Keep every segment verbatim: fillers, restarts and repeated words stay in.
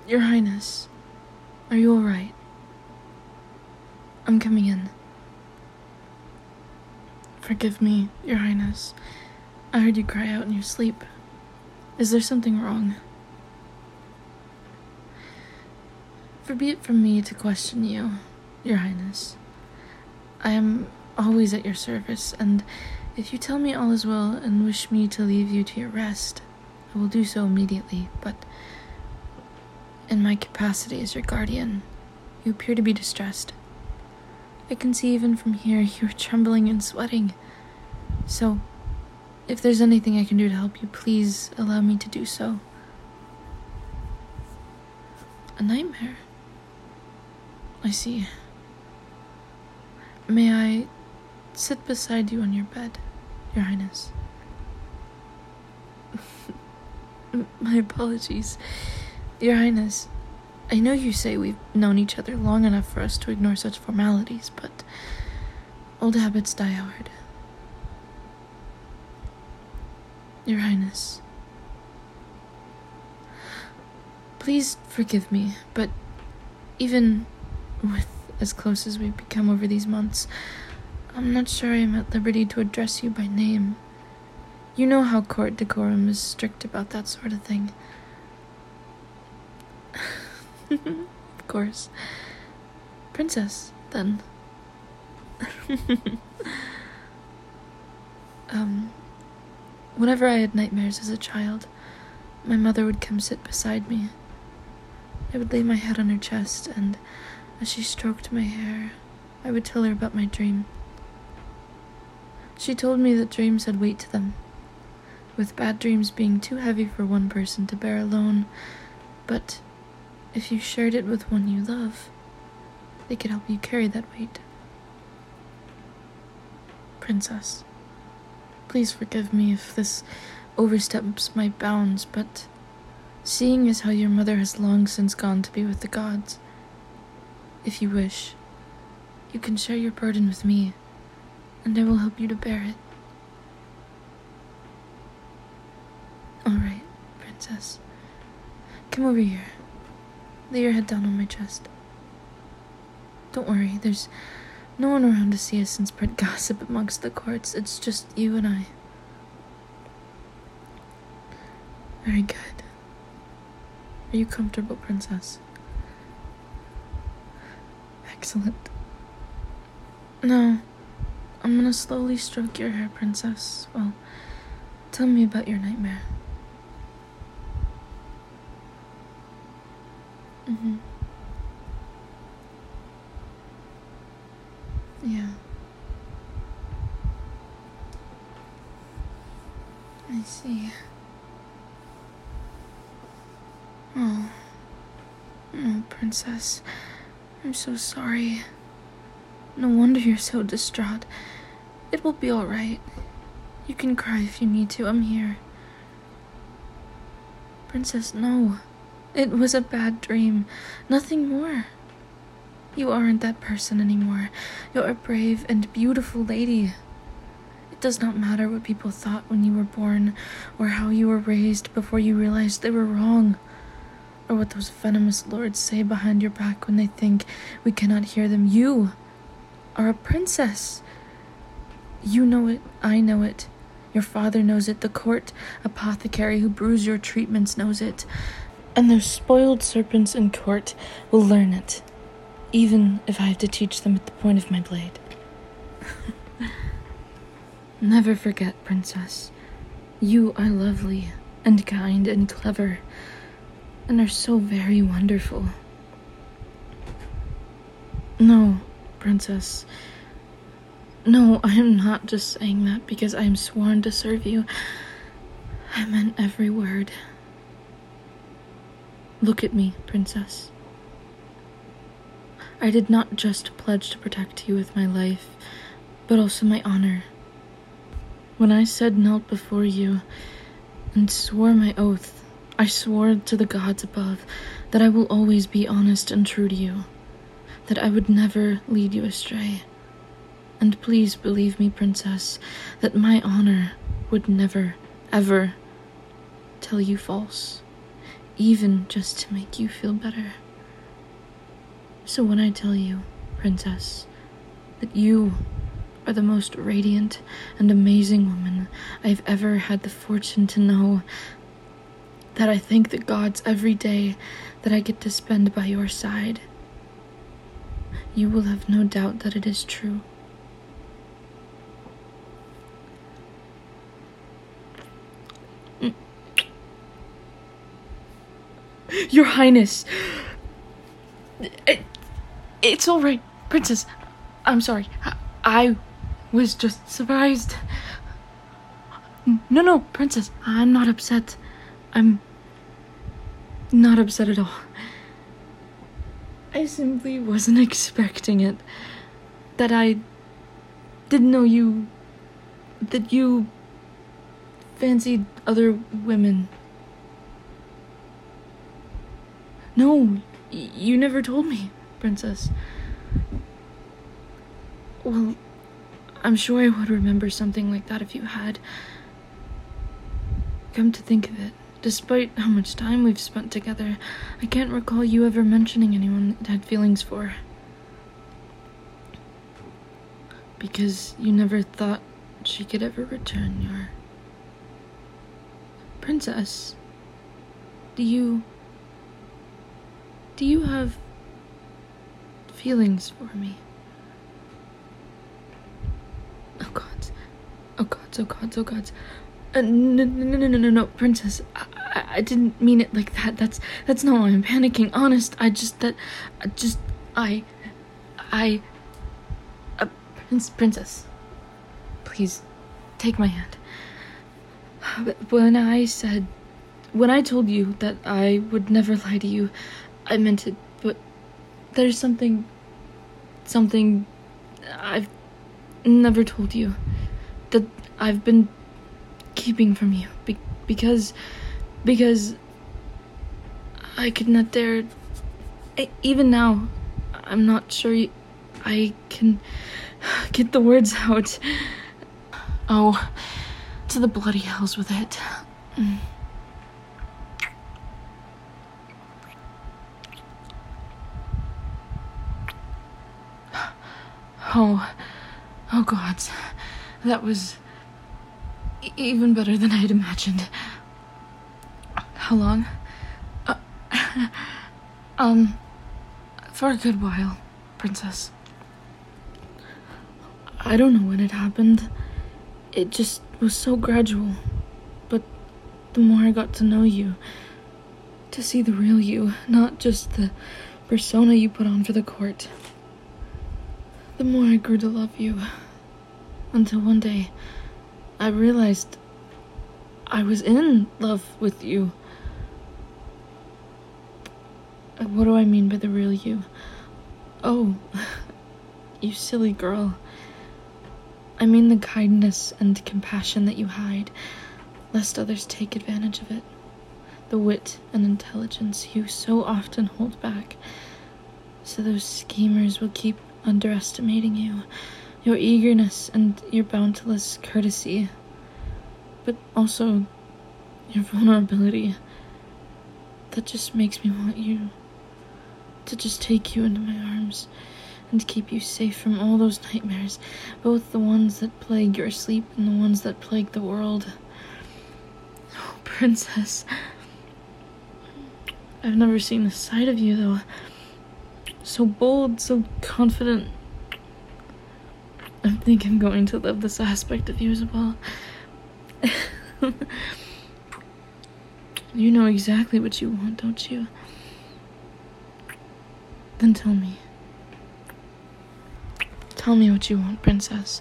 Your Highness, are you alright? I'm coming in. Forgive me, Your Highness. I heard you cry out in your sleep. Is there something wrong? For be it from me to question you, Your Highness. I am always at your service, and if you tell me all is well and wish me to leave you to your rest, I will do so immediately, but in my capacity as your guardian, you appear to be distressed. I can see even from here you are trembling and sweating. So, if there's anything I can do to help you, please allow me to do so. A nightmare? I see. May I sit beside you on your bed, Your Highness? My apologies. Your Highness, I know you say we've known each other long enough for us to ignore such formalities, but old habits die hard. Your Highness, please forgive me, but even with as close as we've become over these months, I'm not sure I am at liberty to address you by name. You know how court decorum is strict about that sort of thing. Of course. Princess, then. um, whenever I had nightmares as a child, my mother would come sit beside me. I would lay my head on her chest, and as she stroked my hair, I would tell her about my dream. She told me that dreams had weight to them, with bad dreams being too heavy for one person to bear alone, but if you shared it with one you love, they could help you carry that weight. Princess, please forgive me if this oversteps my bounds, but seeing as how your mother has long since gone to be with the gods, if you wish, you can share your burden with me, and I will help you to bear it. Alright, Princess. Come over here. Lay your head down on my chest. Don't worry, there's no one around to see us and spread gossip amongst the courts. It's just you and I. Very good. Are you comfortable, Princess? Excellent. Now, I'm gonna slowly stroke your hair, Princess. Well, tell me about your nightmare. Mm-hmm. Yeah. I see. Oh. Oh, Princess. I'm so sorry. No wonder you're so distraught. It will be alright. You can cry if you need to. I'm here. Princess, no. It was a bad dream. Nothing more. You aren't that person anymore. You're a brave and beautiful lady. It does not matter what people thought when you were born, or how you were raised before you realized they were wrong, or what those venomous lords say behind your back when they think we cannot hear them. You are a princess. You know it. I know it. Your father knows it. The court apothecary who brews your treatments knows it. And those spoiled serpents in court will learn it, even if I have to teach them at the point of my blade. Never forget, Princess. You are lovely and kind and clever, and are so very wonderful. No, Princess. No, I am not just saying that because I am sworn to serve you. I meant every word. Look at me, Princess. I did not just pledge to protect you with my life, but also my honor. When I said knelt before you and swore my oath, I swore to the gods above that I will always be honest and true to you, that I would never lead you astray. And please believe me, Princess, that my honor would never, ever tell you false. even just to make you feel better. So when I tell you, Princess, that you are the most radiant and amazing woman I've ever had the fortune to know, that I thank the gods every day that I get to spend by your side, you will have no doubt that it is true. Your Highness! It, it's all right, Princess. I'm sorry. I, I was just surprised. No, no, Princess. I'm not upset. I'm not upset at all. I simply wasn't expecting it. That I didn't know you... that you fancied other women. No, y- you never told me, Princess. Well, I'm sure I would remember something like that if you had. Come to think of it, despite how much time we've spent together, I can't recall you ever mentioning anyone that had feelings for. Because you never thought she could ever return your... Princess, do you... do you have feelings for me? Oh gods, oh gods, oh gods, oh gods. Uh, no, no, no, no, no, no, Princess, I, I, I didn't mean it like that. That's, that's not why I'm panicking. Honest, I just, that, I just, I, I, uh, Prince, Princess, please, take my hand. When I said, when I told you that I would never lie to you, I meant it, but there's something, something I've never told you, that I've been keeping from you, be- because, because I could not dare, I, even now, I'm not sure y- I can get the words out. Oh, to the bloody hells with it. Mm. Oh, oh gods, that was e- even better than I had imagined. How long? Uh, um, for a good while, Princess. I don't know when it happened. It just was so gradual. But the more I got to know you, to see the real you, not just the persona you put on for the court, the more I grew to love you. Until one day, I realized I was in love with you. What do I mean by the real you? Oh, you silly girl. I mean the kindness and compassion that you hide, lest others take advantage of it. The wit and intelligence you so often hold back, so those schemers will keep underestimating you. Your eagerness and your boundless courtesy, but also your vulnerability. That just makes me want you to just take you into my arms and keep you safe from all those nightmares, both the ones that plague your sleep and the ones that plague the world. Oh, Princess. I've never seen this side of you, though. So bold, so confident. I think I'm going to love this aspect of you as well. You know exactly what you want, don't you? Then tell me. Tell me what you want, Princess.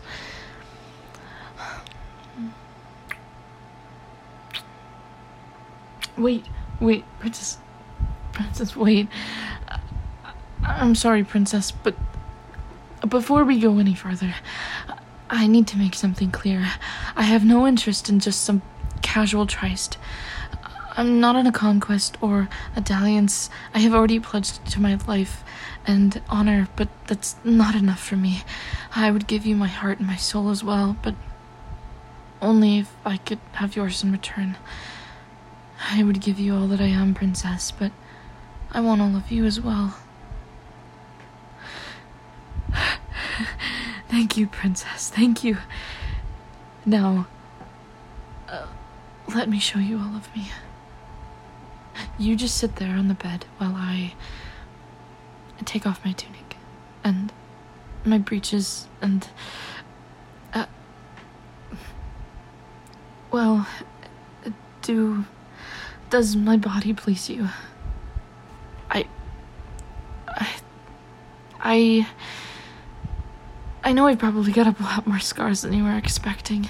Wait, wait, Princess. Princess, wait. I'm sorry, Princess, but before we go any further, I need to make something clear. I have no interest in just some casual tryst. I'm not on a conquest or a dalliance. I have already pledged to my life and honor, but that's not enough for me. I would give you my heart and my soul as well, but only if I could have yours in return. I would give you all that I am, princess, but I want all of you as well. Thank you, princess. Thank you. Now, uh, let me show you all of me. You just sit there on the bed while I take off my tunic and my breeches and... Uh, well, do... Does my body please you? I... I... I... I know I probably got a lot more scars than you were expecting.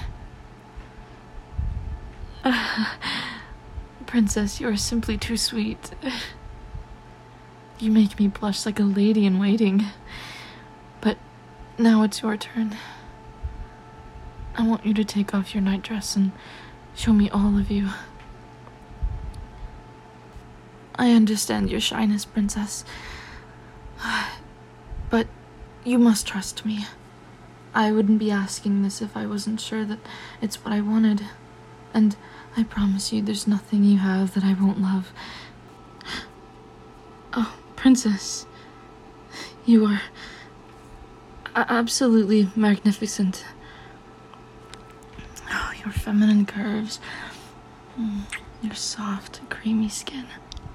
Uh, Princess, you are simply too sweet. You make me blush like a lady in waiting. But now it's your turn. I want you to take off your nightdress and show me all of you. I understand your shyness, Princess. But you must trust me. I wouldn't be asking this if I wasn't sure that it's what I wanted. And I promise you there's nothing you have that I won't love. Oh, Princess. You are absolutely magnificent. Oh, your feminine curves. Your soft, creamy skin.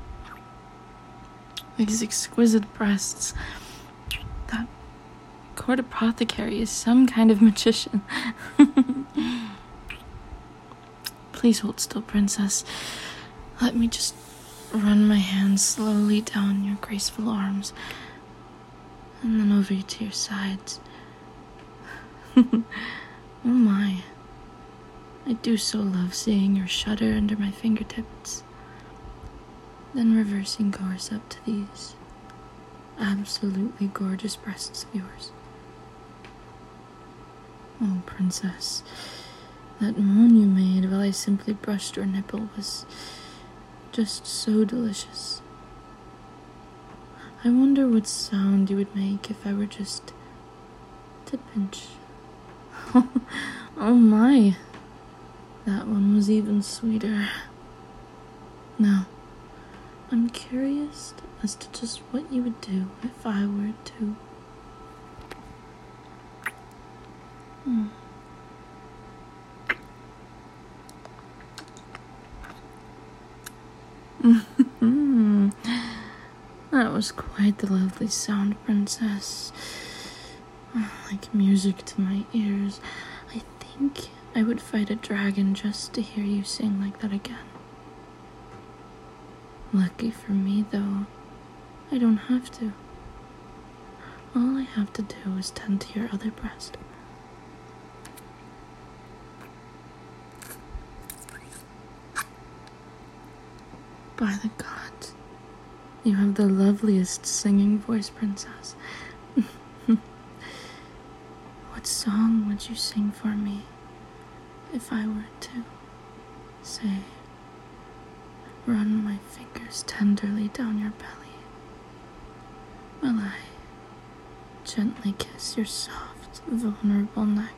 These exquisite breasts. That court apothecary is some kind of magician. Please hold still, Princess. Let me just run my hands slowly down your graceful arms and then over to your sides. Oh my. I do so love seeing your shudder under my fingertips. Then reversing course up to these absolutely gorgeous breasts of yours. Oh, Princess, that moan you made while I simply brushed your nipple was just so delicious. I wonder what sound you would make if I were just to pinch. Oh my, that one was even sweeter. Now, I'm curious as to just what you would do if I were to. Hmm. That was quite the lovely sound, Princess. Like music to my ears. I think I would fight a dragon just to hear you sing like that again. Lucky for me, though, I don't have to. All I have to do is tend to your other breast. By the gods, you have the loveliest singing voice, Princess. What song would you sing for me if I were to, say, run my fingers tenderly down your belly while I gently kiss your soft, vulnerable neck?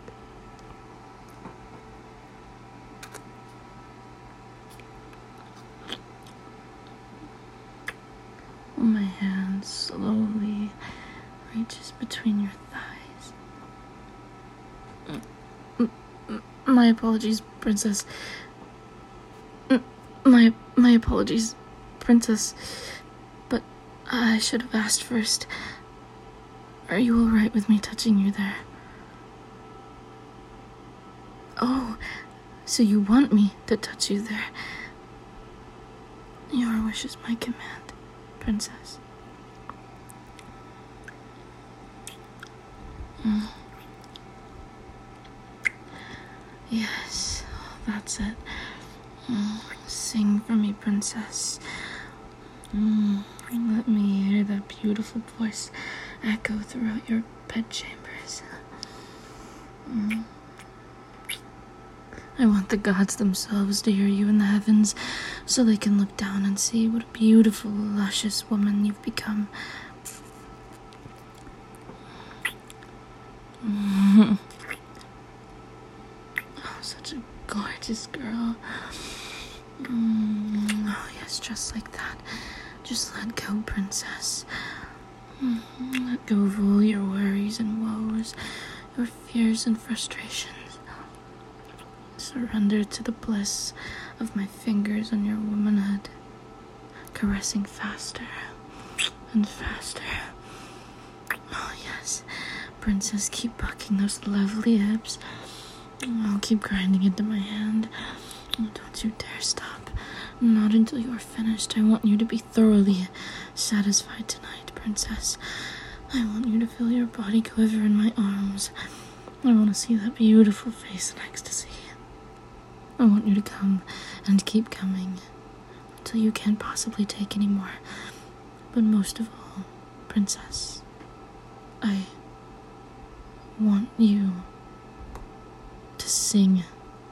My hand slowly reaches between your thighs. My apologies, Princess. My my apologies, Princess. But I should have asked first. Are you all right with me touching you there? Oh, so you want me to touch you there? Your wish is my command, Princess. Mm. Yes, that's it. Mm. Sing for me, Princess. Mm. Let me hear that beautiful voice echo throughout your bedchambers. Mm. I want the gods themselves to hear you in the heavens, so they can look down and see what a beautiful, luscious woman you've become. Mm. Oh, such a gorgeous girl. Mm, oh, yes, just like that. Just let go, princess. Mm, let go of all your worries and woes, your fears and frustrations. Surrender to the bliss of my fingers on your womanhood, caressing faster and faster. Oh, yes. Princess, keep bucking those lovely hips. I'll keep grinding into my hand. Oh, don't you dare stop. Not until you are finished. I want you to be thoroughly satisfied tonight, princess. I want you to feel your body quiver in my arms. I want to see that beautiful face in ecstasy. I want you to come and keep coming until you can't possibly take any more. But most of all, princess, I want you to sing.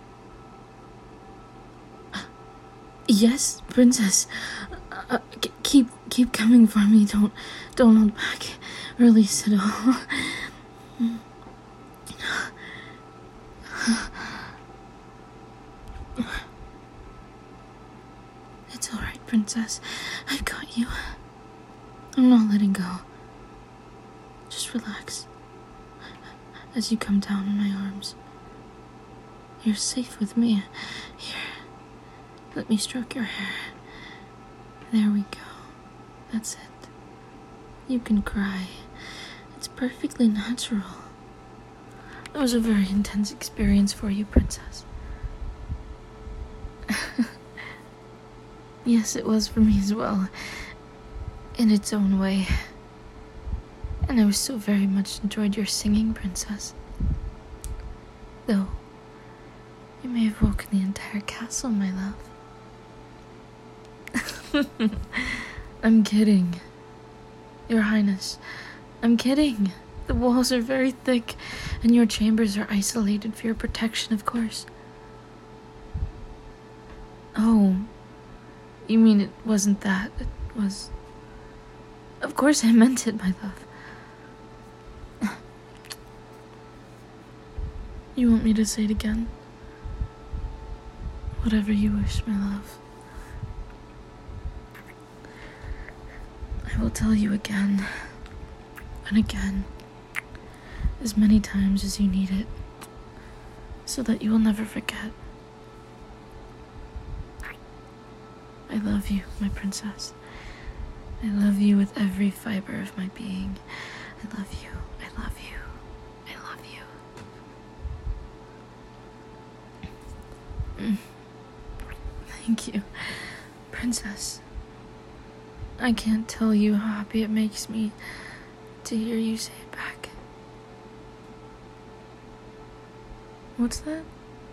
Yes, princess. Uh, keep keep coming for me. Don't don't hold back. Release it all. It's all right, princess. I've got you. I'm not letting go. Just relax as you come down in my arms. You're safe with me. Here. Let me stroke your hair. There we go. That's it. You can cry. It's perfectly natural. It was a very intense experience for you, princess. Yes, it was for me as well. In its own way. And I was so very much enjoyed your singing, princess. Though, you may have woken the entire castle, my love. I'm kidding. Your Highness, I'm kidding. The walls are very thick, and your chambers are isolated for your protection, of course. Oh, you mean it wasn't that? It was... Of course I meant it, my love. You want me to say it again? Whatever you wish, my love. I will tell you again and again, as many times as you need it, so that you will never forget. I love you, my princess. I love you with every fiber of my being. I love you. I love you. I love you. Mm. Thank you, princess. I can't tell you how happy it makes me to hear you say it back. What's that?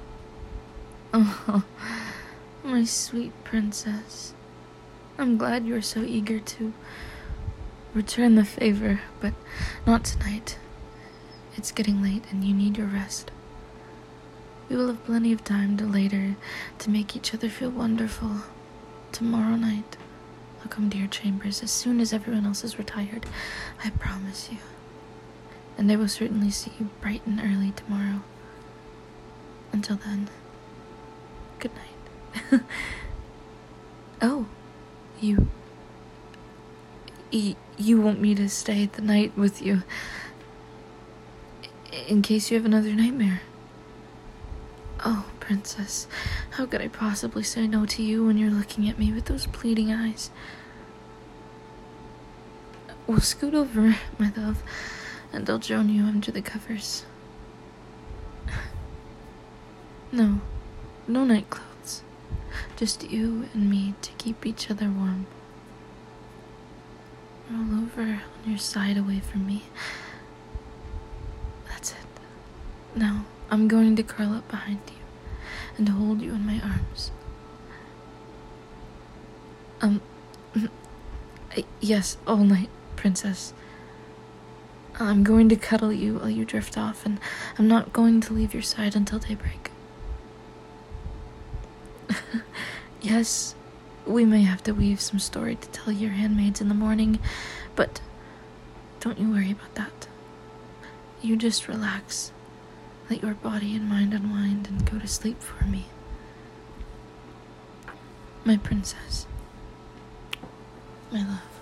Oh, my sweet princess. I'm glad you're so eager to return the favor, but not tonight. It's getting late and you need your rest. We will have plenty of time to later to make each other feel wonderful. Tomorrow night, I'll come to your chambers as soon as everyone else is retired. I promise you. And I will certainly see you bright and early tomorrow. Until then, good night. Oh, you... y- You want me to stay the night with you, in case you have another nightmare? Oh, princess, how could I possibly say no to you when you're looking at me with those pleading eyes? Well, scoot over, my love, and I'll join you under the covers. No, no nightclothes. Just you and me to keep each other warm. Roll over on your side away from me. That's it. Now, I'm going to curl up behind you and hold you in my arms. Um, yes, all night, princess. I'm going to cuddle you while you drift off, and I'm not going to leave your side until daybreak. Yes, we may have to weave some story to tell your handmaids in the morning, but don't you worry about that. You just relax. Let your body and mind unwind and go to sleep for me. My princess. My love.